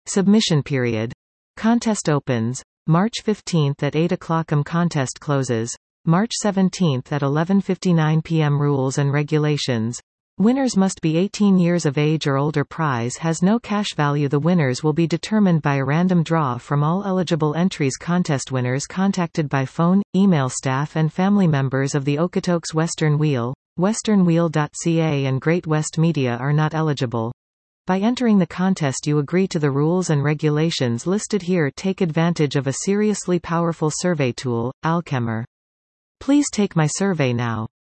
Submission period. Contest opens March 15 at 8 o'clock. Contest closes March 17 at 11:59 p.m. Rules and regulations. Winners must be 18 years of age or older. Prize has no cash value. The winners will be determined by a random draw from all eligible entries. Contest winners contacted by phone, email. Staff and family members of the Okotoks Western Wheel, westernwheel.ca and Great West Media are not eligible. By entering the contest you agree to the rules and regulations listed here. Take advantage of a seriously powerful survey tool, Alchemer. Please take my survey now.